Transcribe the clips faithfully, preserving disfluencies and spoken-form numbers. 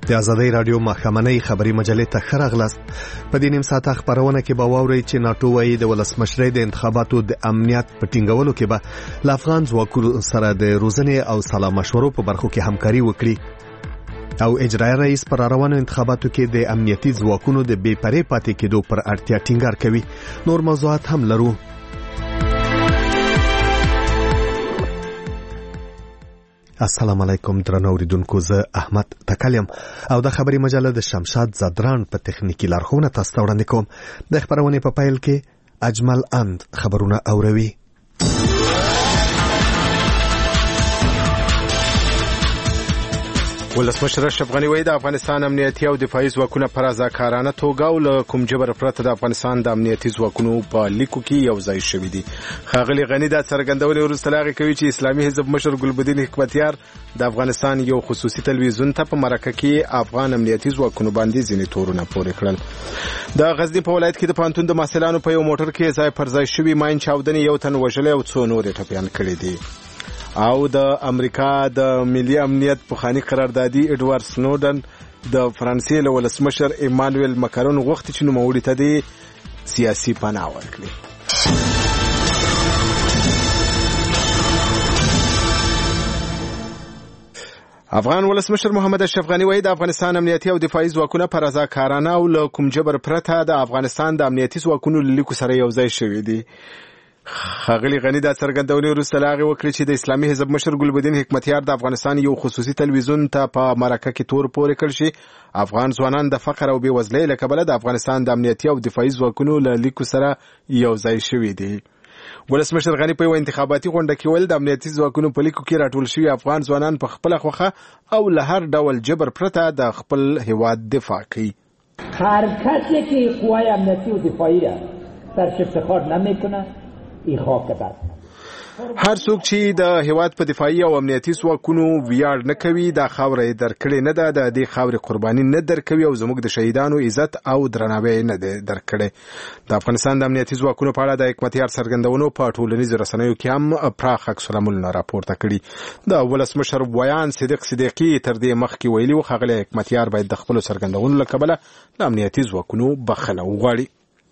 د ازادۍ رادیو ماښامنۍ خبري مجلې ته ښه راغلاست. په دې نیم ساعته خبرونه کې به واورئ چې ناټو وايي د ولسمشرۍ د انتخاباتو د امنیت په ټینګولو کې به له افغان ځواکونو سره د روزنې او سلا مشورو په برخو کې همکاري وکړي، او اجرایي رئیس پر روانو انتخاباتو کې د امنیتي ځواکونو د بې پرې پاتې کېدو پر اړتیا ټینګار کوي. نور موضوعات هم لرو. السلام علیکم درنو اوریدونکو، زه احمد تکلیم او د خبري مجله د شمشاد زدران په تخنیکی لارښوونه تاسو ته وړاندې کوم. د خبرونې په پیل کې اجمل اند خبرونه اوروي. ولسمشر اشرف غنی وایي د افغانستان امنیتي او دفاعي ځواکونه پر رضاکارانه توګه او له کوم جبر پرته د افغانستان د امنیتي ځواکونو په لیکو کې یو ځای شوي دي. ښاغلي غنی دا څرګندونه وروسته له هغې کوي چې اسلامي حزب مشر ګلبدین حکمتیار د افغانستان یو خصوصي تلویزیون ته په مرکه کې افغان امنیتي ځواکونو باندې ځینې تورونه پورې کړل. د غزني په ولایت کې د پوهنتون د محصلانو په یو موټر کې ځای پر ځای شوي ماین چاودنې یو تن وژلی او څو نور یې ټپیان کړي دي. او د امریکا د ملي امنیت پخوانی قراردادي ایډوارد سنوډن د فرانسې له ولسمشر ایمانویل مکرون غوښتي چې نوموړي ته د سیاسي پناه ورکړي. افغان ولسمشر محمد اشرف غنی وایي د افغانستان امنیتي او دفاعي ځواکونه پر رضاکارانه او له کوم جبر پرته د افغانستان د امنیتي ځواکونو له لیکو سره یو ځای شوي دي. ښاغلي غنی دا څرګندونه وروسته له هغې وکړې چې د اسلامي حزب مشر ګلبدین حکمتیار د افغانستان یو خصوصي تلویزیون ته په مرکه کې تور پورې کړ چې افغان ځوانان د فقر او بېوزلۍ له کبله د افغانستان د امنیتي او دفاعي ځواکونو له لیکو سره یو ځای شوي دي. ولسمشر غنی په یوه انتخاباتي غونډه کې ویل د امنیتي ځواکونو په لیکو کې راټول شوي افغان ځوانان په خپله خوښه او له هر ډول جبر پرته د خپل هیواد دفاع کوي. هر کسی که قوای امنیتی و دفاعی را سرش افتخار نمیکنه هر څوک چې د هیواد په دفاعي او امنیتي ځواکونو ویاړ نه کوي دا خاوره یې درکړې نه ده، د دې خاورې قرباني نه درکوي او زموږ د شهیدانو عزت او درناوی نه دی درکړی. د افغانستان د امنیتي ځواکونو په اړه د حکمتیار څرګندونو په ټولنیزو رسنیو کې هم پراخ عکس العملونه راپورته کړي. د ولسمشر ویان صدیق صدیقي تر دې مخکې ویلي و ښاغلی حکمتیار باید د خپلو څرګندونو له کبله د امنیتي ځواکونو بخښنه وغواړي.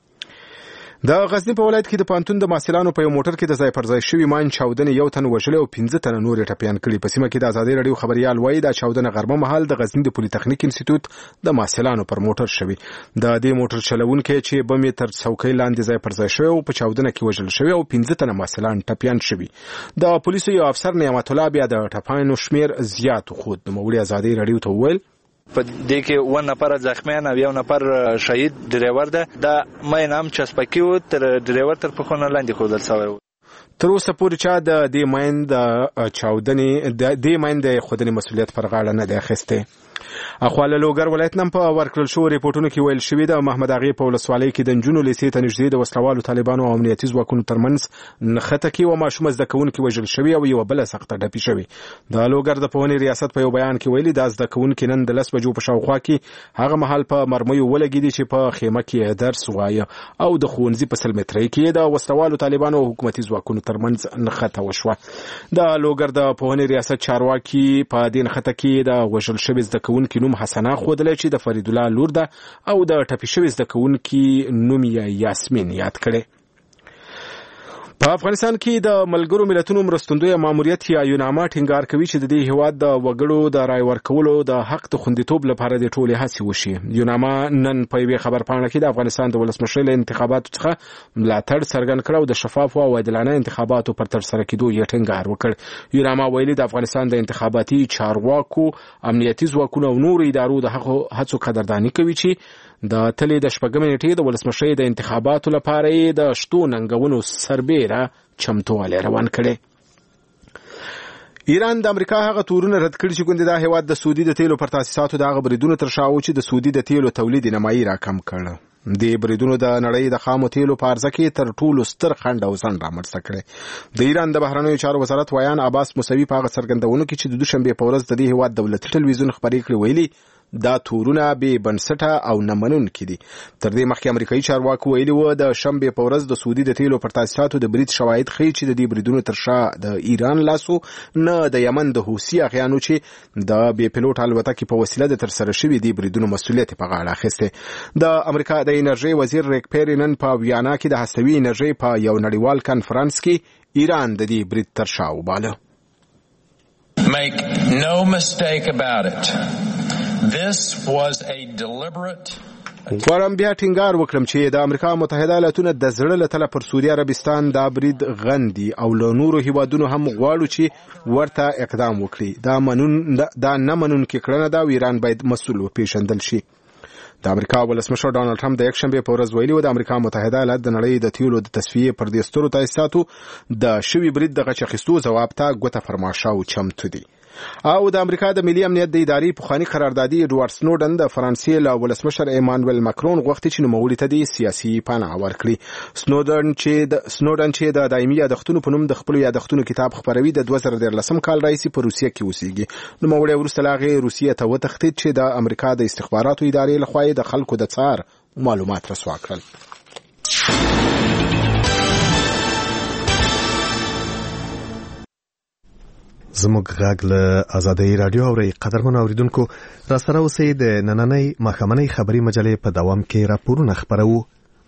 د غزني په ولایت کې د پوهنتون د محصلانو په یو موټر کې د ځای پر ځای شوي ماین چاودنې یو تن وژلی او پنځه تنه نور یې ټپیان کړي. په سیمه کې د ازادۍ راډیو خبریال وایي دا چاودنه غرمه مهال د غزني د پولي تخنیک انسټیټیوټ د محصلانو پر موټر شوي. د دې موټر چلونکی چې بم یې تر څوکۍ لاندې ځای پر ځای شوی او په چاودنه کې وژل شوی او پنځه تنه محصلان ټپیان شوي. د پولیسو یو افسر نعمت الله بیا د ټپیانو شمیر زیات وښود. نوموړي ازادۍ راډیو ته وویل په دې کې و نفر زخمیان او یو نفر شهید ډریور ده. دا ماین هم چسپکي و تر ډریور تر پښو نه لاندې ښودل سوی و. تر اوسه پورې چا د دې ماین د چاودنې د دې ماین د ښودنې مسؤلیت پر غاړه نه دی اخیستی. اخوا له لوګر ولایت نه په ورکړل شوو ریپورټونو کې ویل شوي د محمد اغې په ولسوالۍ کې د نجونو لیسې ته نږدې د وسلوالو طالبانو او امنیتي ځواکونو ترمنځ نښته کې یوه ماشومه زده کوونکې وژل شوې او یوه بله سخته ډپي شوې. د لوګر د پوهنې ریاست په یو بیان کې ویلي دا زده کوونکې نن د لس بجو په شاوخوا کې هغه مهال په مرمیو ولګېدي چې په خیمه کې درس وایه او د ښوونځي په سل مترۍ کې د وسلوالو طالبانو او حکومتي ځواکونو ترمنځ نښته وشوه. د لوګر د پوهنې ریاست چارواکي په دې نښته کې د وژل شوې زده کوونکې نوم حسنه خودلی چې د فرید الله لور ده او د ټپي شوي زده کوونکي نوم یې یاسمین یاد کړی. په افغانستان کې د ملګرو ملتونو مرستندویه ماموریت یا یوناما ټینګار کوي چې د دې هیواد د وګړو د رای ورکولو د حق د خوندیتوب لپاره د ټولې هڅې وشي. یوناما نن په یوې خبرپاڼه کې د افغانستان د ولسمشرۍ له انتخاباتو څخه ملاتړ څرګند کړ او د شفافو او عادلانه انتخاباتو پر ترسره کېدو یې ټینګار وکړ. یوناما ویلي د افغانستان د انتخاباتي چارواکو، امنیتي ځواکونو او نورو ادارو د هغو هڅو قدرداني کوي چې د تلې د شپږمې نېټې د ولسمشرۍ د انتخاباتو لپاره یې د شتو ننګونو سربیره چمتووالی روان کړی. ایران د امریکا هغه تورونه رد کړي چې ګوندې دا هیواد د سعودي د تیلو پر تاسیساتو د هغه بریدونو تر شا و چې د سعودي د تیلو تولید نیمایي راکم کړ. د بریدونو د نړۍ د خامو تیلو په عرضه کې تر ټولو ستر خنډ او ځنډ رامنځته کړی. د ایران د بهرنیو چارو وزارت ویان عباس موسوي په هغه څرګندونو کې چې د دوشنبې په ورځ د دې هیواد دولتي ټلویزیون خبرې کړې ویلي دا تورونه بې بنسټه او نه منونکي دي. تر دې مخکې امریکایي چارواکو ویلي و د شنبې په ورځ د سعودي د تیلو پر تاسیساتو د برید شواهد ښیي چې د دې بریدونو تر شا د ایران لاسو نه د یمن د حوثي اغیانو چې د بې پیلوټ الوتکې په وسیله د ترسره شوي دې بریدونو مسؤلیت په غاړه اخیستی. د امریکا د انرژي وزیر ریک پیری نن په ویانا کې د هستوي انرژي په یو نړیوال کنفرانس کې ایران د دې برید تر شا وباله. Make no mistake about it. This was a deliberate غواړم بیا ټینګار وکړم چې د امریکا متحده ایالاتونه د زړه له تله پر سعودي عربستان دا برید غندي او له نورو هیوادونو هم غواړو چې ورته اقدام وکړي. دا منون دا نه منونکې کړنه ده او ایران باید مسؤل وپېژندل شي. د امریکا ولسمشر ډانلډ ټرمپ د یکشنبې په ورځ ویلي و د امریکا متحده ایالات د نړۍ د تیلو د تصفیې پر دې سترو تاسیساتو د شوي برید د غچ اخیستو ځواب ته ګوته فرماشه او چمتو دي. او د امریکا د ملي امنیت د ادارې پخواني قراردادي ایډوارډ سنوډن د فرانسې له ولسمشر ایمانویل ماکرون غوښتي چې نوموړي ته د سیاسي پناه ورکړي. سنوډن چې د سنوډن چې د دایمي یادښتونو په نوم د خپل یادښتونو کتاب خپروي د دوه زره دیارلسم کال راهیسې په روسیه کې اوسېږي. نوموړی وروسته له هغې روسیې ته وتښتېد چې د امریکا د استخباراتو ادارې لخوا یې د خلکو د څار معلومات رسوا کړل. زموږ غږ له آزادۍ رادیو اوري. قدرمنو اوریدونکو، را سره اوسئ د نننۍ ماښامنۍ خبري مجلې په دوام کې راپورونه خپرو.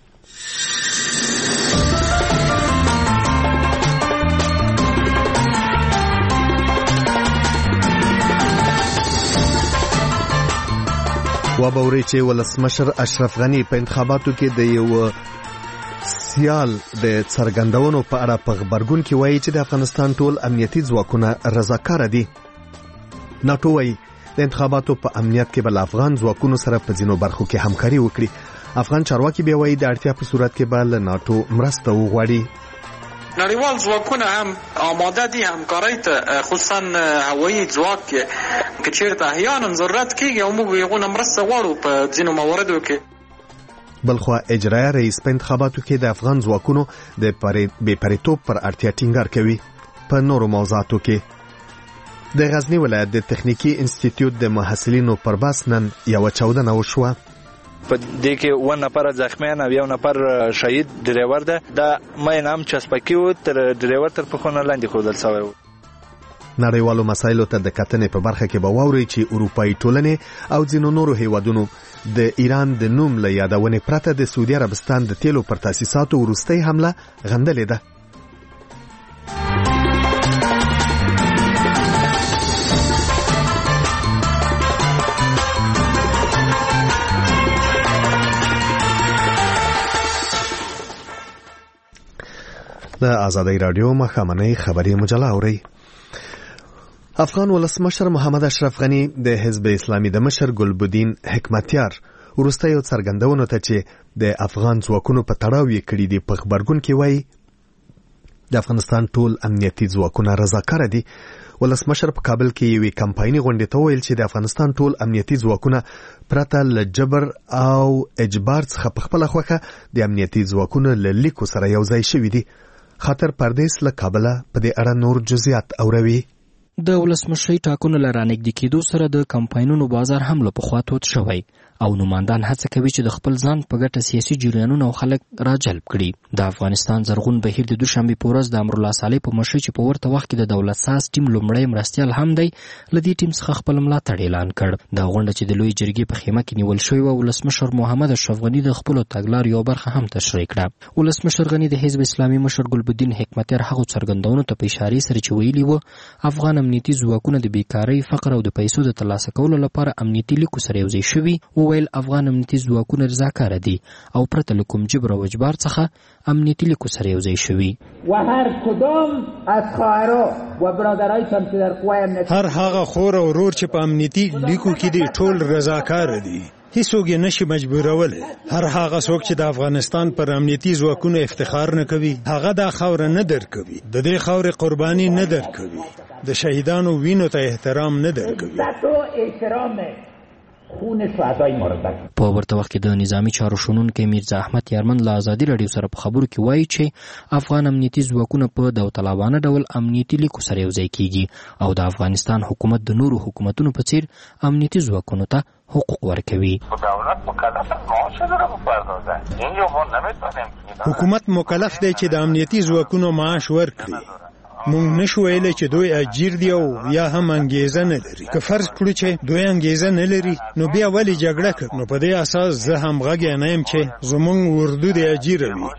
وبوري چې ولسمشر اشرف غنی په انتخاباتو کې د یو سیال د څرګندونو په اړه په خبرګون کې وایي چې د افغانستان ټول امنیتي ځواکونه رضاکاره دي. ناټو وایي د انتخاباتو په امنیت کې به افغان ځواکونو سره په ځینو برخو کې همکاري وکړي. افغان چارواکي بیا وایي د اړتیا په صورت کې به له ناټو مرسته وغواړي. نړیوال ځواکونه هم آماده دي همکارۍ ته، خصوصا هوایي ځواک که چیرته احیانا ضرورت کېږي او موږ یې غوښتنه مرسته غواړو په ځینو مواردو کې. بلخوا اجرایه رئیس په انتخاباتو کې د افغان ځواکونو د بې پرېتوب پر اړتیا ټینګار کوي. په نورو موضوعاتو کې د غزنی ولایت د تخنیکی انسټیټیوټ د محصلینو پر بس نن یوه چاودنه وشوه. په دې کې اووه نفر زخمیان او یو نفر شهید ډریور ده. دا مین هم چسپکي و، تر ډریور تر پښو لاندې ښودل شوی و. نړیوالو مسایلو ته د کتنې په برخه کې به واورئ چې اروپایي ټولنې او ځینو نورو هیوادونو د ایران د نوم له یادونې پرته د سعودي عربستان د تیلو پر تاسیساتو وروستۍ حمله غندلې ده. د آزادۍ رادیو ماښامنۍ خبري مجله اورئ. افغان ولسمشر محمد اشرف غنی د حزب اسلامي د مشر ګلبدین حکمتیار وروستیو څرګندونو ته چې د افغان ځواکونو په تړاو یې کړي دي په خبرګون کې وایي د افغانستان ټول امنیتي ځواکونه رضاکاره دي. ولسمشر په کابل کې یوې کمپایني غونډې ته ویل چې د افغانستان ټول امنیتي ځواکونه پرته له جبر او اجبار څخه په خپله خوښه د امنیتي ځواکونو له لیکو سره یو ځای شوي دي. خاطر پردیس له کابله په دې اړه نور جزئیات اوروي. د ولسمشرۍ ټاکنو له رانږدې کېدو سره د کمپاینونو بازار هم له پخوا تود شوی او نوماندان هڅه کوي چې د خپل ځان په ګټه سیاسي جریانونه او خلک راجلب کړي. د افغانستان زرغون بهیر د دوشنبې په ورځ د امرالله صالح په مشرۍ چې په ورته وخت کې د دولت ساز ټیم لومړی مرستیال هم دی له دې ټیم څخه خپل ملاتړ اعلان کړ. دا غونډه چې د لوی جرګې په خیمه کې نیول شوې وه، ولسمشر محمد اشرف غني د خپلو تګلارو یوه برخه هم تشریح کړه. ولسمشر غني د حزب اسلامي مشر ګلبدین حکمتیار هغو څرګندونو ته په اشارې سره چې ویلي وو افغان امنیتي ځواکونه د بیکارۍ، فقر او د پیسو د ترلاسه کولو لپاره امنیتي لیکو سره یوځای شوي. وویل افغان امنیتي ځواکونه رضاکاره دي او پرته له کوم جبر او اجبار څخه امنیتي لیکو سره یوځای شوي. و هر کدام از خواهرها و برادرایشان چې در قوای امنیتي هر هغه خور او ورور چې په امنیتي لیکو کې دي ټول رضاکاره دي. هیڅوک یې نشي مجبورولی. هر هغه څوک چې د افغانستان پر امنیتي ځواکونو افتخار نه کوي هغه دا خاوره نه درکوي، د دې خاورې قرباني نه درکوي، د شهیدانو وینو ته احترام نه درکوي. خون شهدای مورد. په ورته وخت کې د نظامی چارو شنونکي میرزا احمد یارمن له ازادي رادیو سره په خبرو کې وایي چې افغان امنیتي ځواکونه په داوطلبانه ډول امنیتي لیکو سره یوځای کیږي او د افغانستان حکومت د نورو حکومتونو په څیر امنیتي ځواکونو ته حقوق ورکوي. حکومت مکلف دی چې د امنیتي ځواکونو معاش ورکړي. مونږ نشو ویلی چې دوی اجیر دی او یا هم انګیزه نه لري. که فرض کړو چې دوی انګیزه نه لري نو بیا ولې جګړه کوي؟ نو په دې اساس زه هم غږی نه یم چې زمونږ اردو دی اجیر وي.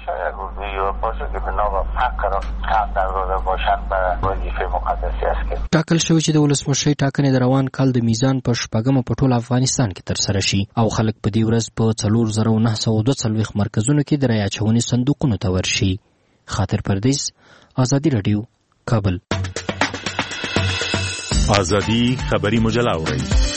ټاکل شوی چې د ولسمشرۍ ټاکنې د روان کال د میزان په شپږمه په ټول افغانستان کې ترسره شي او خلک په دې ورځ په څلور زره نهه سوه دوه څلوېښت مرکزونو کې د رایې اچونې صندوقونو ته ورشي. خاطر پردیس، آزادی رادیو، کابل. آزادی خبری مجله اورئ.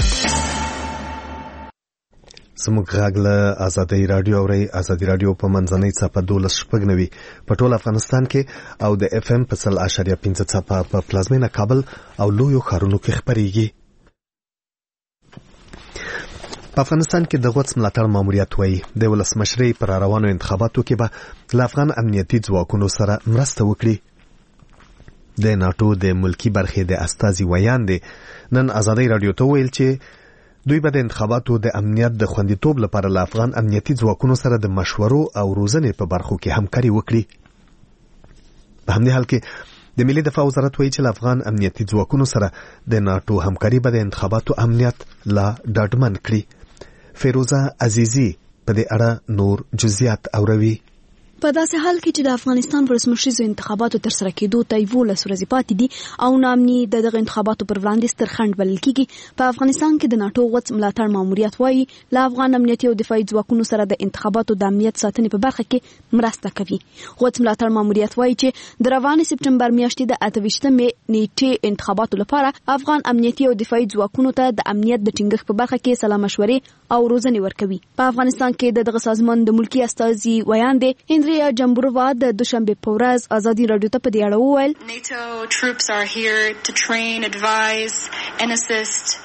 زموږ غږ له آزادی رادیو اورئ. آزادی رادیو په منځنۍ څپه دولس شپږ نوي په ټول افغانستان کې او د اف ام په سل اشاریه پنځه څپه په پلازمینه کابل او لویو ښارونو کې خپرېږي. په افغانستان کې د غوڅ ملاتړ ماموریت وایي د ولسمشرۍ پر روانو انتخاباتو کې به له افغان امنیتي ځواکونو سره مرسته وکړي. د ناټو د ملکی برخې د استازي ویاندې نن آزادی رادیو ته ویل چې دوی به د انتخاباتو د امنیت د خوندیتوب لپاره له افغان امنیتي ځواکونو سره د مشورو او روزنې په برخو کې همکاري وکړي. په همدې حال کې د ملي دفاع وزارت وایي چې له افغان امنیتي ځواکونو سره د ناټو همکاري به د انتخاباتو امنیت لا ډاډمن کړي. فیروزه عزیزی په دې اړه نور جزئیات اوروي. په داسې حال کې چې د افغانستان ولسمشریزو انتخاباتو تر سره کېدو ته یولس ورځې پاتې دي او نامني د دغه انتخاباتو پر وړاندې ستر خنډ بلل کېږي، په افغانستان کې د ناټو غوڅ ملاتړ ماموریت وایي له افغان امنیتي او دفاعي ځواکونو سره د انتخاباتو د امنیت ساتنې په برخه کې مرسته کوي. غوڅ ملاتړ ماموریت وایي چې د روانې سپټمبر میاشتې د اته ویشتمې نیټې انتخاباتو لپاره افغان امنیتي او دفاعي ځواکونو ته د امنیت د ټینګښت په برخه کې سلا مشورې او روزنې ورکوي. په افغانستان کې د دغه سازمان د ملکی استازي ویاندې هندریا جمبوروا د دوشنبه په ورځ آزادي رادیو ته په دې اړه وویل NATO troops are here to train, advise and assist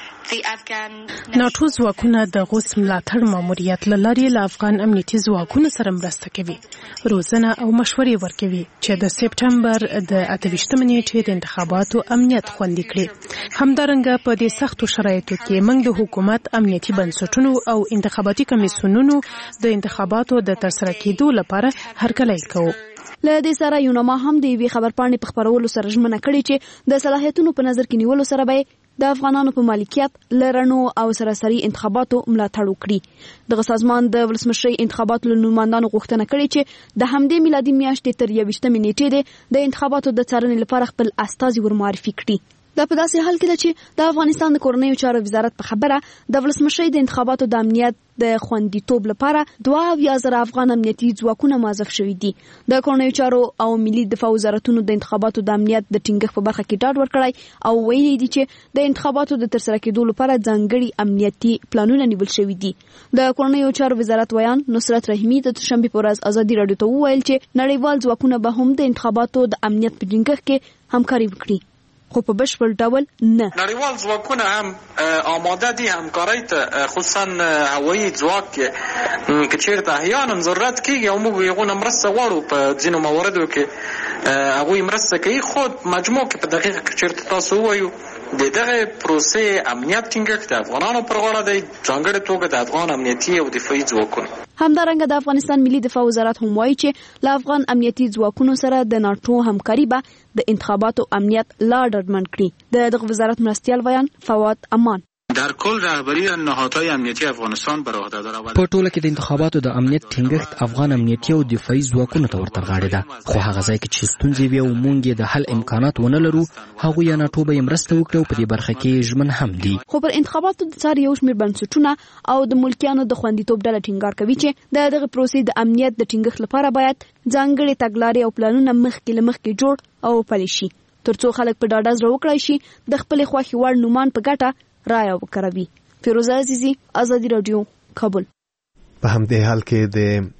ناټو ځواکونه د غوڅ ملاتړ ماموریت له لارې له افغان امنیتي ځواکونو سره مرسته کوي، روزنه او مشورې ورکوي چې د سپټمبر د اته ویشتمې نیټې د انتخاباتو امنیت خوندي کړي. همدارنګه په دې سختو شرایطو کې موږ د حکومت امنیتي بنسټونو او انتخاباتي کمیسیونونو د انتخاباتو د ترسره کېدو لپاره هرکلی کوو. له دې سره یوناما هم د یوې خبرپاڼې په خپرولو سره ژمنه کړې چې د صلاحیتونو په نظر کې نیولو سره به د افغانانو په مالکیت لرنو او سراسري انتخاباتو ملاتړ وکړي. دغه سازمان د ولسمشرۍ انتخاباتو له نوماندانو غوښتنه کړې چې د همدې میلادي میاشتې تر یوویشتمې نیټې د انتخاباتو د څارنې لپاره خپل استازي ورمعرفي کړي. دا په داسې حال کې ده چې د افغانستان د کورنیو چارو وزارت په خبره د ولسمشرۍ د انتخاباتو د امنیت د خوندیتوب لپاره دوه اویا زره افغان امنیتي ځواکونه موظف شوي دي. د کورنیو چارو او ملي دفاع وزارتونو د انتخاباتو د امنیت د ټینګښت په برخه کې ډاډ ورکړی او ویلي دي چې د انتخاباتو د ترسره کېدو لپاره ځانګړي امنیتي پلانونه نیول شوي دي. د کورنیو چارو وزارت ویان نصرت رحیمي د دوشنبه په ورځ آزادي رادیو ته وویل چې نړیوال ځواکونه به هم د انتخاباتو د امنیت په ټینګښت کې همکاري وکړي، خو په بشپړ ډول نه. نړیوال ځواکونه هم آماده دي همکارۍ ته، خصوصا هوایي ځواک که چېرته احیانا ضرورت کېږي او موږ هغونه مرسته غواړو په ځینو مواردو کې هغوی مرسته کوي. خو مجموع کې په دقیقه که چېرته تاسو ووایو د دغه پروسې امنیت ټینګښت د افغانانو پر غاړه دی، ځانګړې توګه د افغان امنیتي او دفاعي ځواکونو. همدارنګه د افغانستان ملي دفاع وزارت هم وایي چې له افغان امنیتي ځواکونو سره د ناټو همکاري به د انتخاباتو امنیت لا ډاډمن کړي. د دغه وزارت مرستیال ویان فواد امان در کل رهبری نهادهای امنیتی افغانستان بر عهده دارد. په ټوله کې د انتخاباتو د امنیت ټینګښت افغان امنیتي او دفاعي ځواکونو ته ورته غاړه ده، خو هغه ځای کې چې ستونزې وي او موږ د حل امکانات ونه لرو هغوی یا ناټو به یې مرسته وکړي او په دې برخه کې ژمن هم دي. خو پر انتخاباتو د څار یو شمېر بنسټونه او د ملکیانو د خوندیتوب ډله ټینګار کوي چې د دغه پروسې د امنیت د ټینګښت لپاره باید ځانګړي تګلارې او پلانونه مخکې له مخکې جوړ او پلي شي ترڅو خلک په ډاډه زړه وکړای شي د خپلې خوښې وړ نومان په ګټه رایه وکاروي. فیروزه عزیزی، آزادی رادیو، کابل. په همدې حال کې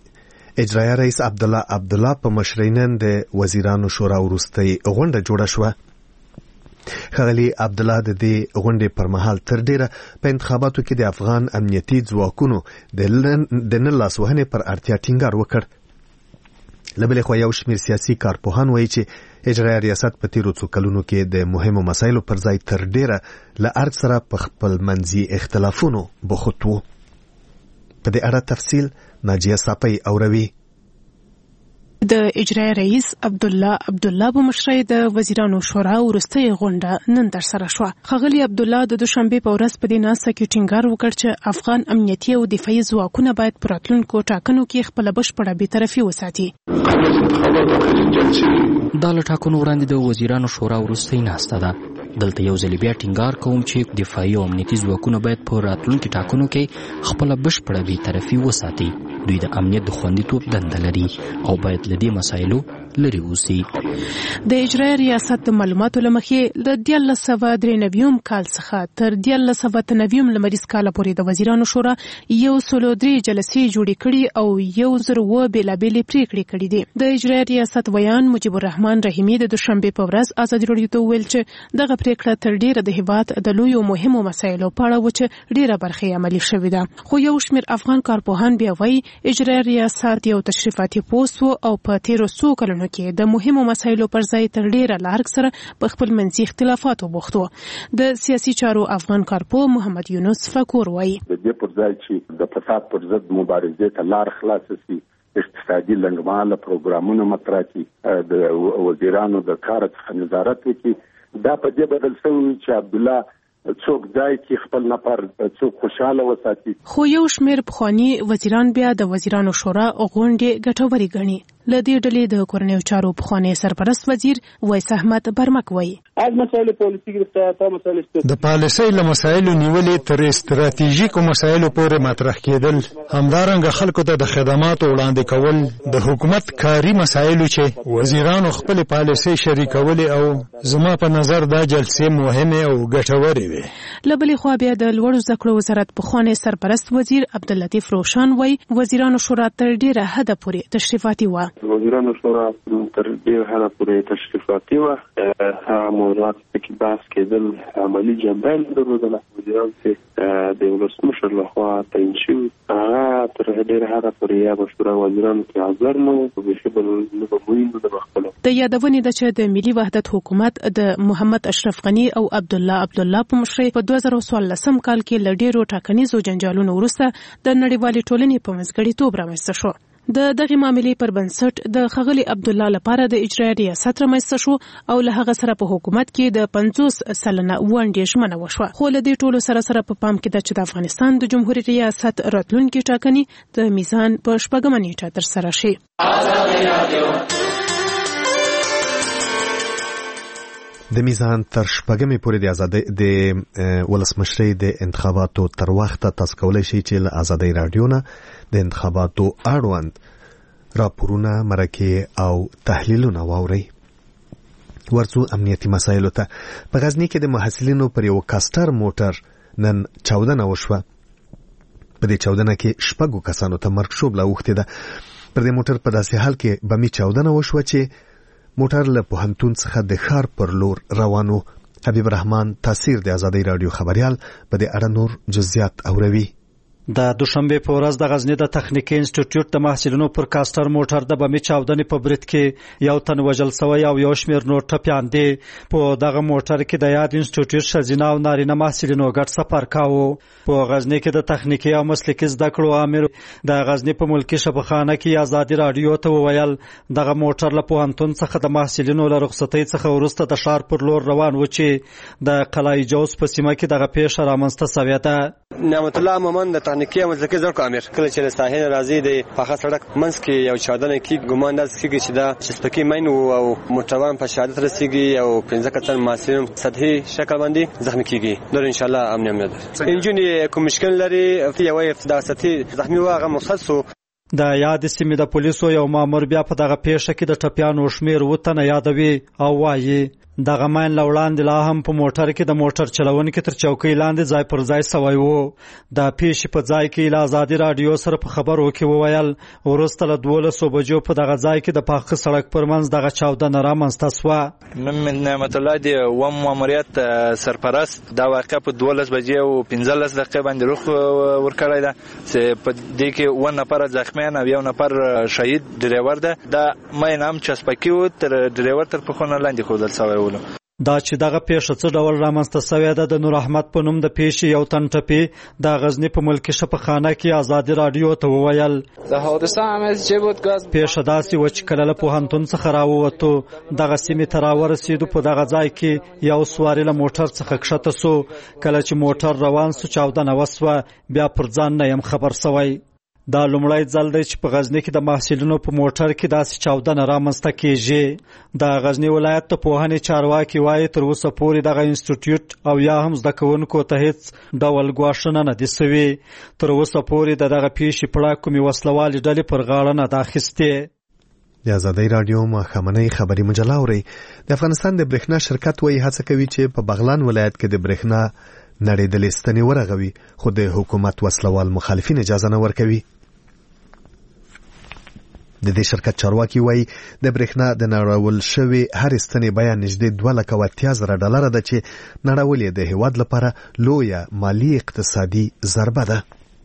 د اجرایه رئیس عبدالله عبدالله په مشرۍ نن د وزیرانو شورا وروستۍ غونډه جوړه شوه. ښاغلي عبدالله د دې غونډې پر مهال تر ډیره په انتخاباتو کې د افغان امنیتي ځواکونو د نه لاسوهنې پر اړتیا ټینګار وکړ. له بلې خوا یو شمېر سیاسي کارپوهان وایي چې اجرایه ریاست په تیرو څو کلونو کې د مهمو مسایلو پر ځای تر ډیره له ارګ سره په خپل منځي اختلافونو بوخت و. په دې اړه تفصیل ناجیه صافی اوروي. د اجرایه رئیس عبدالله عبدالله په مشرۍ د وزیرانو شورا وروستۍ غونډه نن ترسره شوه. ښاغلي عبدالله د دوشنبې په ورځ په دې ناسته کې ټینګار وکړ چې افغان امنیتي او دفاعي ځواکونه باید په راتلونکو ټاکنو کې خپله بشپړه بېطرفي وساتي. دا له ټاکنو وړاندې د وزیرانو شورا وروستۍ ناسته ده. دلته یو ځل بیا ټینګار کوم چې دفاعي او امنیتي ځواکونه باید په راتلونکو ټاکنو کې خپله بشپړه بېطرفي وساتي. دوی د امنیت د خوندیتوب دنده لري او باید له دې مسایلو لرې اوسي. د اجرایه ریاست د معلوماتو له مخې له دیارلس سوه درې نوي کال څخه تر دیارلس سوه اته نوي لمریز کاله پورې د وزیرانو شورا یو سلو درې جلسې جوړې کړي او یو زر اووه بېلابېلې پریکړې کړي دي. د اجرایه ریاست ویان مجیب الرحمن رحیمي د دوشنبې په ورځ ازادي راډیو ته وویل چې دغه پریکړه تر ډیره د هیواد د لویو مهمو مسایلو په اړه و چې ډیره برخه یې عملي شوې ده. خو یو شمېر افغان کارپوهان بیا وایي اجرایه ریاست یو تشریفاتي پوسټ و او په تیرو څو کلونو کې د مهمو مسایلو پر ځای تر ډیره له ارګ سره په خپل منځي اختلافاتو بوخت و. د سیاسي چارو افغان کارپوه محمد یونس فکور وایي د دې پر ځای چې د فساد پر ضد مبارزې ته لار خلاص شي، اقتصادي لنډمهاله پروګرامونه مطرح کړي، د وزیرانو د کار څخه نظارت وکړي، دا په دې بدل شوی چې عبدالله څوک ځای کې خپل نفر څوک خوشاله وساتي. خو یو شمېر پخواني وزیران بیا د وزیرانو شورا غونډې ګټورې ګڼي. له دې ډلې د کورنیو چارو پخوانی سرپرست وزیر ویس احمد برمک وایي از مسائل پالیسی گرفته تا مسائل د پالیسۍ له مسایلو نیولې تر استراتیژیکو مسایلو پورې مطرح کېدل، همدارنګه خلکو ته د خدماتو وړاندې کول، د حکومت کاري مسایلو چې وزیرانو خپل پالیسۍ شریکولې او زما په نظر دا جلسې مهمه او ګټورې وي. له بلې خوا بیا د لوړو زده کړو وزارت پخوانی سرپرست وزیر عبداللطیف روشن وایي وزیرانو شورا تر ډیره حده پورې تشریفاتي وه. وزیرانو شورا تر ډیره حده پورې تشریفاتي وه. هغه موضوعات پکې بحث کېدل عملي جنبه یې درلودله. وزیران چې د ولسمشر لخوا تعیین شوي هغه تر ډیره حده پورې یا به شورا وزیرانو کې حاضر نه وو، په بیخي به نه به ویل نه به خپله. د یادونې ده چې د ملي وحدت حکومت د محمد اشرف غني او عبدالله عبدالله په مشرۍ په دوه زره څوارلسم کال کې له ډیرو ټاکنیزو جنجالونو وروسته د نړیوالې ټولنې په منځګړیتوب رامنځته شو. د دغه معاملې پر بنسټ د ښاغلي عبدالله لپاره د اجرایه ریاست رامنځته شو او له هغه سره په حکومت کې د پنځوس سلنه ونډې ژمنه وشوه. خو له دې ټولو سره سره په پام کې ده چې د افغانستان د جمهوریت ریاست راتلونکي ټاکنې د میزان په شپږمه نیټه ترسره شي. د میزان تر شپږمې پورې د ازادۍ د ولسمشرۍ د انتخاباتو تر وخته تاسو کولی شئ چې له ازادۍ راډیو نه د انتخاباتو اړوند راپورونه، مرکې او تحلیلونه واورئ. ورڅو امنیتي مسایلو ته. په غزني کې د محصلینو پر یو کاستر موټر نن چاودنه وشوه. په دې چاودنه کې شپږو کسانو ته مرګ شوبله اوښتې ده. پر دې موټر په داسې حال کې بمي چاودنه وشوه چې موټر له پوهنتون څخه د ښار پر لور روانو. حبیب رحمان تاثیر د ازادۍ راډیو خبریال په دې اړه نور جزئیات اوروي. د دوشنبه په ورځ د غزنی د تخنیکي انسټیټیوټ د محصلینو پر کاستر موټر د بمي چاودنې په برید کې یو تن وژل شوی او یو شمېر نور ټپیان دي. په دغه موټر کې د یاد انسټیټیوټ ښځینه او نارینه محصلینو ګډ سفر کاوه. په غزنی کې د تخنیکي او مسلکي زده کړو امیر د غزنی په ملکی شبخانه کې ازادي راډیو ته وویل دغه موټر له پوهنتون څخه د محصلینو له رخصتۍ څخه وروسته د ښار پر لور روان و چې د قلعه جوز په سیمه کې دغه پیښه رامنځته شوې ده. نعمت الله مومن د تخنیکي او مسلکي زده کړو امیر کله چې له ساحل راځي د پاخه سړک منځ کې یو چاودنه کې ګمان داسې کېږي چې دا چسپکي مین او موټروان په شهادت رسیږي او پنځه کسان محصلین سطحي شکل باندې زخمي کېږي. نور ان شاء الله امن امنیت ده. انجونی کوم مشکل لري یو ابتدا سطحي زخمي واغه مخصص د یاد سیمې د پولیسو یو مامور بیا په دغه پیښه کې د ټپیانو شمیر وتنه یادوي او وایي دغه ماین له وړاندې لا هم په موټر کې د موټر چلونکي تر چوکۍ لاندې ځای پر ځای سوی و. د پیښې په ځای کې له ازادي راډیو سره په خبرو کې وویل وروسته له دولسو بجو په دغه ځای کې د پاخه سړک پر منځ دغه چاودنه رامنځته سوه. نوم نعمت الله دی، وم ماموریت سرپرست. دا واقع په دولس بجې او پنځلس دقیقې باندې رخ ورکړی ده چې په دې کې اووه نفره زخمیان او یو نفر شهید ډریور ده. دا ماین هم چسپکي و، تر ډریور تر پښونه لاندې ښودل سوی و. دا چې دغه پیښه څه ډول رامنځته سوې ده د نور احمد په نوم د پیښې یو تن ټپي د غزني په ملکي شفاخانه کې ازادي راډیو ته وویل پیښه داسې وه چې کله له پوهنتون څخه راووتو دغه سیمې ته راورسېدو. په دغه ځای کې یو سواری له موټر څخه کښته سو. کله چې موټر روان سو چاودنه وسوه. بیا پر ځان نه یم خبر سوی. دا لومړی ځل دی چې په غزني کې د محصلینو په موټر کې داسې چاودنه رامنځته کیږي. د غزني ولایت د پوهنې چارواکي وایي تر اوسه پورې دغه انسټیټیوټ او یا هم زده کوونکو ته هیڅ ډول ګواښنه نه دي سوي. تر اوسه پورې د دغه پیښې په اړه کومې وسلوالې ډلې پر غاړه نه ده اخیستې. د ازادۍ راډیو ماښامنۍ خبري مجله اورئ. د افغانستان د برېښنا شرکت وایي هڅه کوي چې په بغلان ولایت کې د برېښنا نړېدلې ستنې ورغوي، خو د حکومت وسلوال مخالفین اجازه نه ورکوي. د دې شرکت چارواکي وایي د برېښنا د نړول شوي هرې ستنې بیه نږدې دوه لکه اتیا زره ډالره ده چې نړول یې د هېواد لپاره لویه مالي اقتصادي ضربه ده.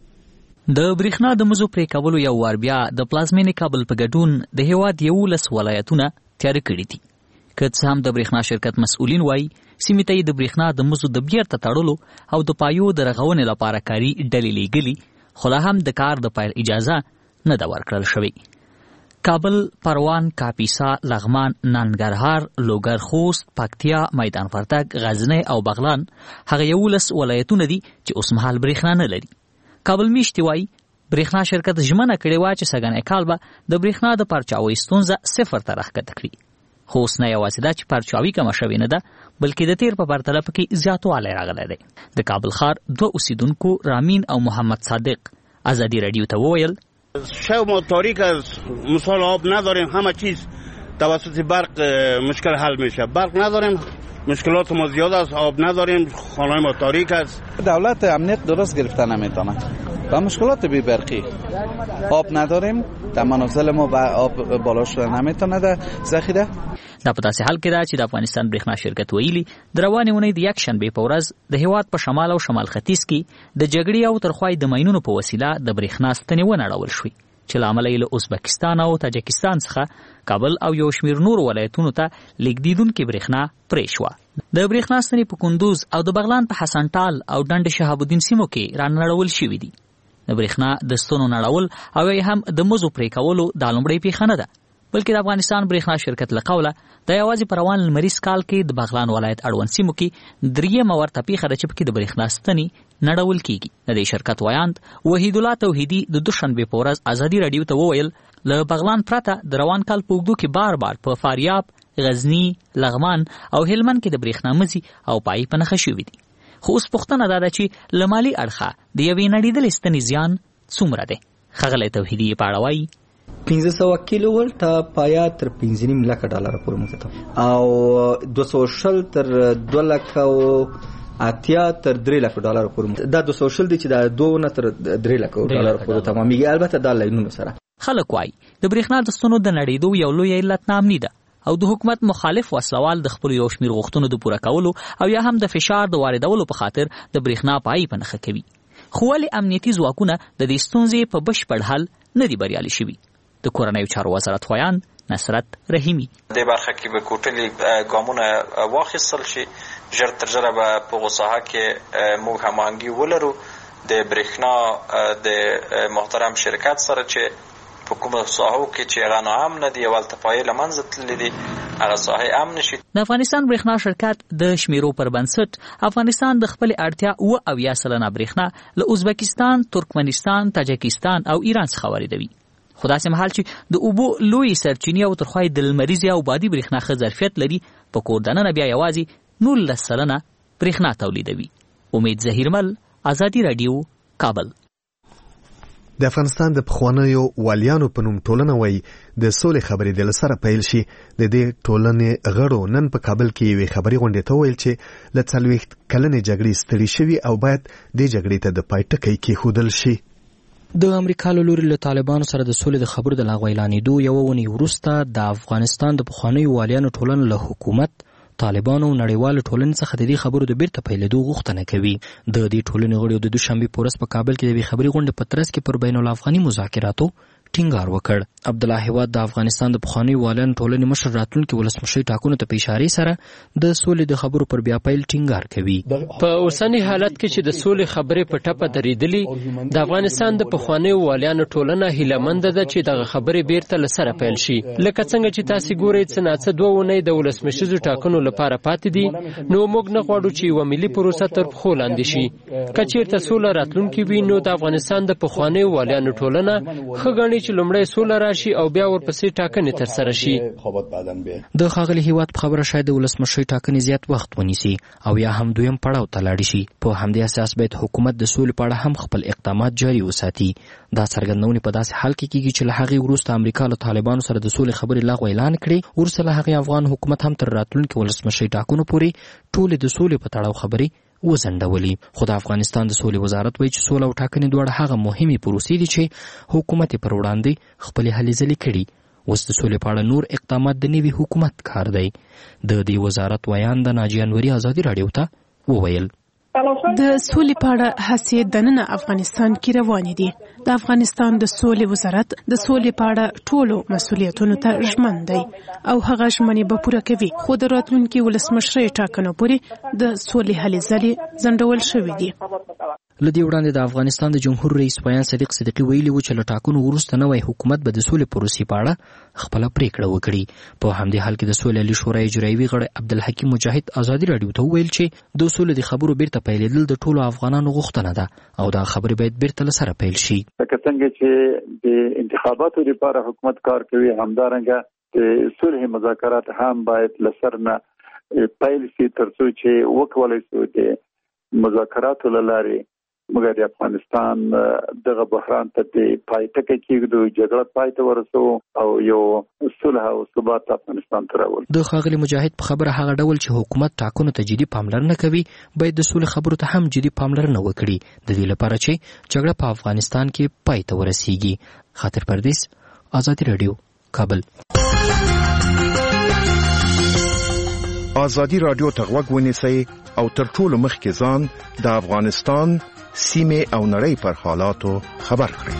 د برېښنا د مزو پرې کولو یو وار بیا د پلازمینې کابل په ګډون د هېواد یولس ولایتونه تیاره کړي دي. که څه هم د برېښنا شرکت مسؤلین وایي سیمې ته یې د برېښنا د مزو د بیرته تړلو او د پایو د رغونې لپاره کاري ډلې لیږلي، خو لا هم د کار د پیل اجازه نه ده ورکړل شوې. کابل، پروان، کاپیسا، لغمان، ننګرهار، لوګر، خوست، پکتیا، میدان وردګ، غزنی او بغلان هغه یولس ولایتونه دي چې اوسمهال برېښنا نه لري. کابل میشتي وایي برېښنا شرکت ژمنه کړې وه چې سږنی کال به د برېښنا د پرچاوۍ ستونزه صفر ته راښکته کړي. خو اوس نه یوازې دا چې پرچاوي کمه شوې نه ده، بلکې د تیر په پرتله پکې زیاتوالی راغلی دی. د کابل ښار دوه اوسیدونکو رامین او محمد صادق ازادي راډیو ته وویل شب ما تاریک است، مثال آب نداریم، همه چیز توسط برق مشکل حل میشه. برق نداریم، مشکلات ما زیاد است، آب نداریم، خانه ما تاریک است. دولت امنیت درست گرفته نمیتونه و مشکلات بی برقی. آب نداریم، در منازل ما آب بالا شده نمیتونه ده ذخیره. دا په داسې حال کې ده چې د افغانستان برېښنا شرکت ویلي د روانې اونۍ د یکشنبې په ورځ د هېواد په شمال او شمال ختیځ کې د جګړې او ترخوای د ماینونو په وسیله د برېښنا ستنې ونړول شوې چې له امله یې له ازبکستان او تاجکستان څخه کابل او یو شمېر نورو ولایتونو ته لیږدېدونکې برېښنا پرې شوه. د برېښنا ستنې په کندوز او د بغلان په حسنټال او ډنډ شهاب الدین سیمو کې رانړول شوي دي. د برېښنا د ستنو نړول او یې هم د مزو پرې کولو دا لومړۍ پیښه نه ده، بلکې د افغانستان برېښنا شرکت له قوله د یوازې په روان لمریز کال کې د بغلان ولایت اړوند سیمو کې درېیمه ورته پیښه ده چې پکې د برېښنا ستنې نړول کیږي. د دې شرکت ویاند وحید الله توحیدي د دوشنبې په ورځ ازادي راډیو ته وویل له بغلان پرته د روان کال په اوږدو کې بار بار په فاریاب، غزني، لغمان او هلمند کې د برېښنا مزي او پایې په نښه شوي دي. خو اوس پوښتنه دا ده چې له مالي اړخه د یوې نړېدلې ستنې زیان څومره دی. ښاغلی توحیدي یې په اړه وایي پنځه سوه کیلو ولټ پایا تر پنځه نیم لکه ډالره پورې ممکن او دوه سوه شل تر دوه لکه اتیا تر درې لکه ډالر پورې. دا دوه سوه شل دی چې دا دوه نه تر درې لکه ډالر پورې تمامېږي، البته دا لاینونو سره. خلک وایي د برېښنا د ستنو د نړېدو یو لوی علت ناامني ده او د حکومت مخالف وسلوال د خپلو یو شمېر غوښتنو د پوره کولو او یا هم د فشار د واردولو په خاطر د برېښنا پایې په نښه کوي. خو ولې امنیتي ځواکونه د دې ستونزې په بشپړ حل نه دي بریالي شوي؟ د کورنیو چارو وزارت خویاند نصرت رحیمی د برخه کې به کوټلي ګامونه واخیستل شي، ژر تر ژره به په غوساها کې موږ هماهنګي ولرو د برېښنا د محترم شرکت سره چې په کومه ساحو کې چې هغه ناامنه دي او هلته پایې له منځه تللي دي هغه ساحې امن شي. د افغانستان برېښنا شرکت د شمیرو پر بنسټ افغانستان د خپلې اړتیا اوه اویا سلنه برېښنا له ازبکستان، ترکمنستان، تاجکستان او ایران څخه واردوي. خو داسې مهال چې د اوبو لویې سرچینې او ترخوای د لمریزې او بادي برېښنا ښه ظرفیت لري، په کور دننه بیا یوازې نولس سلنه برېښنا تولیدوي. امید ظهیرمل، ازادي راډیو، کابل. د افغانستان د پخوانیو والیانو په نوم ټولنه وایي د سولې خبرې د لسره پیل شي. د دې ټولنې غړو نن په کابل کې یوې خبري غونډې ته ویل چې له څلوېښت کلنې جګړې ستړي شوي او باید دې جګړې ته د پای ټکی کېښودل شي. د امریکا له لوري له طالبانو سره د سولې د خبرو د لغوه اعلانېدو یوه اونۍ وروسته د افغانستان د پخوانیو والیانو ټولنه له حکومت، طالبانو او نړیوالو ټولنې څخه د دې خبرو د بیرته پیلېدو غوښتنه کوي. د دې ټولنې غړو د دوشنبې په ورځ په کابل کې د یوې خبري غونډې په ترڅ کې پر بین الافغاني مذاکراتو ټینګار وکړ. عبدالله هیواد د افغانستان د پخوانیو والیانو ټولنې مشر راتلونکي ولسمشرۍ ټاکنو ته په اشارې سره د سولې د خبرو پر بیا پیل ټینګار کوي. په اوسني حالت کې چې د سولې خبرې په ټپه درېدلې، د افغانستان د پخوانیو والیانو ټولنه هیلهمنده ده چې دغه خبرې بیرته له سره پیل شي. لکه څنګه چې تاسې ګورئ څه ناڅه دوه اونۍ د ولسمشریزو ټاکنو لپاره پاتې دي، نو موږ نه غواړو چې یوه ملي پروسه تر پښو لاندې شي. که چېرته سوله راتلونکې وي، نو د افغانستان د پخوانیو والیانو ټولنه ښه ګڼي چې لومړی سوله راشي او بیا ورپسې ټاکنې ترسره شي. د ښاغلي هیواد په خبره شاید د ولسمشرۍ ټاکنې زیات وخت ونیسي او یا هم دویم پړاو ته لاړ شي. په همدې اساس باید حکومت د سولې په اړه هم خپل اقدامات جاري وساتي. دا څرګندونې په داسې حال کې کیږي چې له هغې وروسته امریکا له طالبانو سره د سولې خبرې لغوه اعلان کړي. وروسته له هغې افغان حکومت هم تر راتلونکي ولسمشرۍ ټاکنو پورې ټولې د سولې په تړاو خبرې وزندولي. خو د افغانستان د سولې وزارت وایي چې سوله او ټاکنې دواړه هغه مهمې پروسې دي چې حکومت پر وړاندې خپلې هلې ځلې کړي. اوس د سولې په اړه نور اقدامات د نوي حکومت کار دی. د دې وزارت ویان د ناجیه انوري ازادي راډیو ته وویل د سولې په اړه هڅې دننه افغانستان کې روانې دي. د افغانستان د سولې وزارت د سولې په اړه ټولو مسؤلیتونو ته ژمن دی او هغه ژمنې به پوره کوي. خو د راتلونکي ولسمشرۍ ټاکنو پورې د سولې هلې ځلې ځنډول شوي دي. له دې وړاندې د افغانستان د جمهور رئیس بیان صدیق صدیقي ویلي و چې له ټاکنو وروسته نوی حکومت به د سولې پروسې په اړه خپله پریکړه وکړي. په همدې حال کې د سولې عالي شورا اجرایوي غړی عبدالحکیم مجاهد ازادي راډیو ته وویل چې د سولې د خبرو بیرته پیلېدل د ټولو افغانانو غوښتنه ده او دا خبرې باید بیرته له سره پیل شي. لکه څنګه چې د انتخاباتو لپاره حکومت کار کوي، همدارنګه د صلح مذاکرات هم باید له سر نه پیل شي تر څو چې وکولای شو د مذاکراتو له لارې مګر د افغانستان دغه بحران ته د پای ټکی کېږدو، جګړه پای ته ورسو او یو صلح او ثبات افغانستان ته راوړو. د ښاغلي مجاهد په خبره هغه ډول چې حکومت ټاکنو ته جدي پاملرنه کوي باید د سولې خبرو ته هم جدي پاملرنه وکړي د دې لپاره چې جګړه په افغانستان کې پای ته ورسیږي. خاطر پردیس، ازادي راډیو، کابل. ازادي راډیو ته غوږ ونیسئ او تر ټولو مخکې ځان د افغانستان سیمه او نړۍ پر حالاتو خبر کړئ.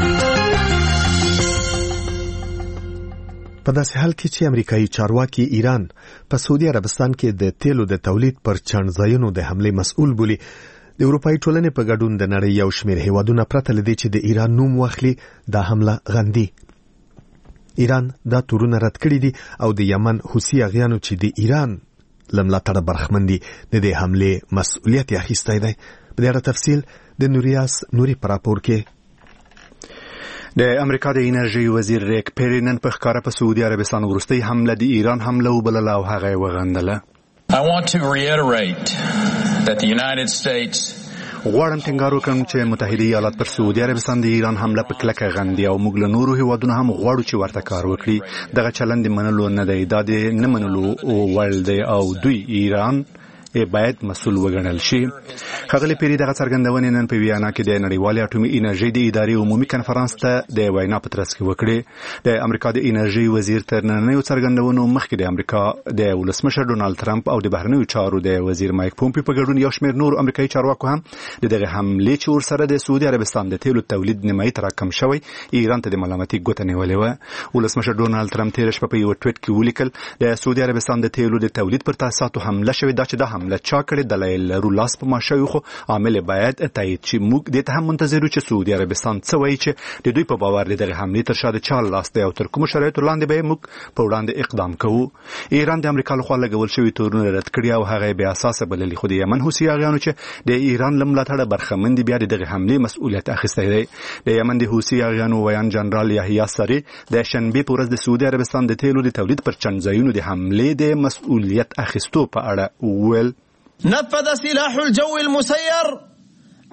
په داسې حال کې چې امریکایي چارواکي ایران په سعودي عربستان کې د تیلو د تولید پر چڼځایونو د حملې مسؤل بولي، د اروپایي ټولنې په ګډون د نړۍ یو شمېر هیوادونه پرته له دې چې د ایران نوم واخلي دا حمله غندي. ایران دا تورونه رد کړي دي او د یمن حوثي اغیانو چې د ایران له ملاتړه برخمن دي د دې حملې مسؤلیت یې اخیستی دی. په دې اړه تفصیل د نوریاس نوري پر راپور کې. د امریکا د انرژي وزیر ریک پیری نن په ښکاره په سعودي عربستان وروستۍ حمله د ایران حمله وبلله او هغه یې وغندله. I want to reiterate that the United States غواړم ټینګار وکړم چې متحده ایالات پر سعودي عربستان د ایران حمله په کلکه غندي او موږ له نورو هیوادونو هم غواړو چې ورته کار وکړي. دغه چلند منلو نه دی، دا د نه منلو وړ دی او دوی ایران باید مسؤل وګڼل شي. ښاغلي پیری دغه څرګندونې نن په ویانا کې د نړیوالې اټومي انرژي د ادارې عمومي کنفرانس ته د وینا په ترڅ کې وکړې. د امریکا د انرژي وزیر تر نننیو څرګندونو مخکې د امریکا د ولسمشر ډونالد ټرمپ او د بهرنیو چارو د وزیر مایک پومپیو په ګډون یو شمېر نور امریکایي چارواکو هم د دغه حملې چې ورسره د سعودي عربستان د تیلو تولید نیمایي ته راکم شوی ایران ته د ملامتۍ ګوته نیولې وه. ولسمشر ډونالد ټرمپ تېره شپه په یو ټویټ کې ولیکل د سعودي عربستان د تیلو د تولید پر تاسیساتو حمله شوې ده چې دا حمله چا کړې دلایل لرو لاس په ماشوي خو عامل باید تایید چې موږ د ته هم منتظر یو چې سعودي عربستان څه وایي چې د دوی په باور لري دغه حمله تر شا د چا لاس دی او تر کوم شرایطو لاندې به موږ په وړاندې اقدام کوو. ایران د امریکا لخوا لګول شوی تورونه رد کړي او هغه به اساسه بللي خو د یمن حوثي اغیانو چې د ایران لملاتړه برخمن دي بیا دغه حمله مسؤلیت اخیستی دی. د یمن د حوثي اغیانو ویان جنرال یحیی سری د شنبه په ورځ د سعودي عربستان د تیلو د تولید پر چڼځایونو د حمله د مسؤلیت اخیستو په اړه ویل نفذ سلاح الجو المسير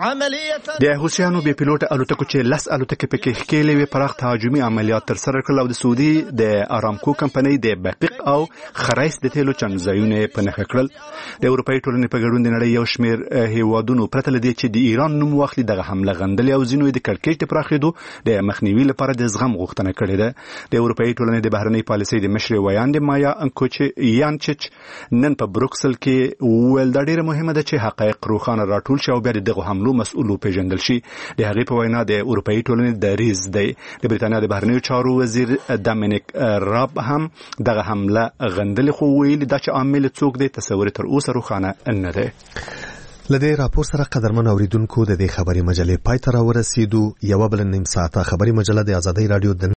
د حوثیانو بې پیلوټه الوتکو چې لس الوتکې پکې ښکېلې وې پراخ تهاجمي عملیات ترسره کړل او د سعودي د ارامکو کمپنۍ د بقیق او خریس د تیلو چندځایونه په نښه کړل. د اروپایي ټولنې په ګډون د نړۍ یو شمېر هیوادونو پرته له دې چې د ایران نوم واخلي دغه حمله غندلې او ځینو یې د کړکېچ د پراخېدو د مخنیوي لپاره د زغم غوښتنه کړې ده. د اروپایي ټولنې د بهرنۍ پالیسۍ د مشرې ویاندې مایا یانچچ نن په بروکسل کې وویل دا ډېره مهمه ده چې حقایق روښانه راټول شي او بیا د دغو حملو مسؤل وپېژندل شي. د هغې په وینا د اروپایي ټولنې دریځ دی. د برېټانیا د بهرنیو چارو وزیر ډامینیک راب هم دغه حمله غندلې خو ویلي دا چې عامل څوک دی تصور تر اوسه روښانه نه دی. لدې راپور سره قدرمن اوریدونکو د دې خبري مجلې پای ته راورسېدو. یوه بل نیم ساعته خبري مجله د آزادۍ رادیو د